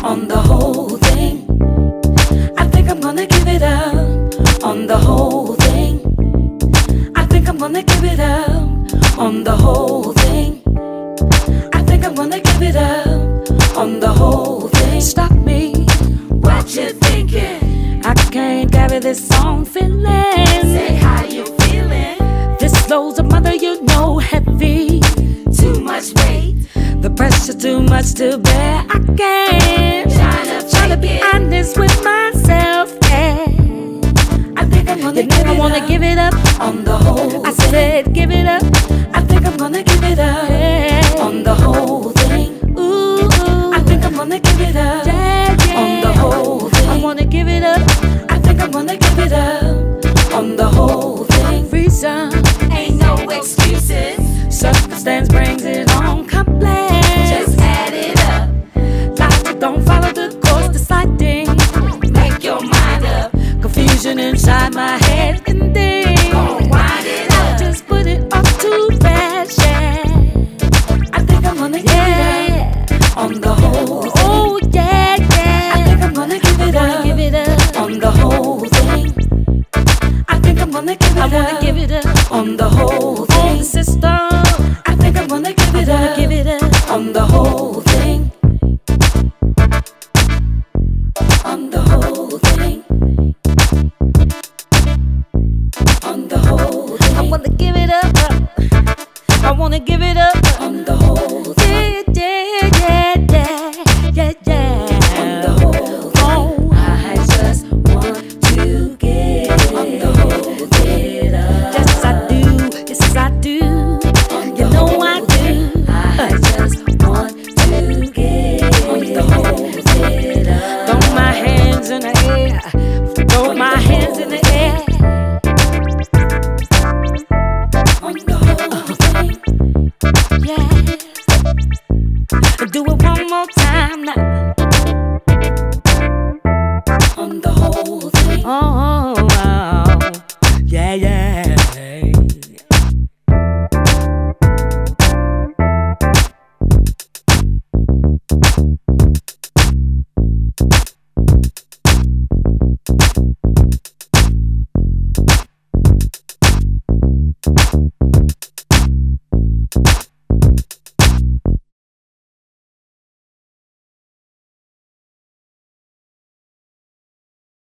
on the whole thing. I think I'm gonna give it up on the whole thing. I think I'm gonna give it up on the whole thing. I think I'm gonna give it up on the whole thing. Stop me, what you thinking? I can't carry this song feeling. Say how you feeling. This flow's a mother, you know, heavy. Too much weight. The pressure too much to bear. I can't. Trying to be honest with myself. Yeah. I think I'm gonna give it up. Wanna give it up on the whole. I said give it up. I think I'm gonna give it up, yeah, on the whole thing. Ooh, I think I'm gonna give it up, yeah, yeah, on the whole thing. I wanna give it up. I think I'm gonna give it up on the whole thing. Reason ain't no excuses. Circumstance brings it on complex. Just add it up. Logic don't follow the course deciding. Make your mind up. Confusion inside my head and then wind it up. Just put it up to rest, yeah. I think I'm gonna give it up on the whole thing. Oh yeah, yeah. I think I'm gonna give it up on the whole thing. I think I'm gonna give it up on the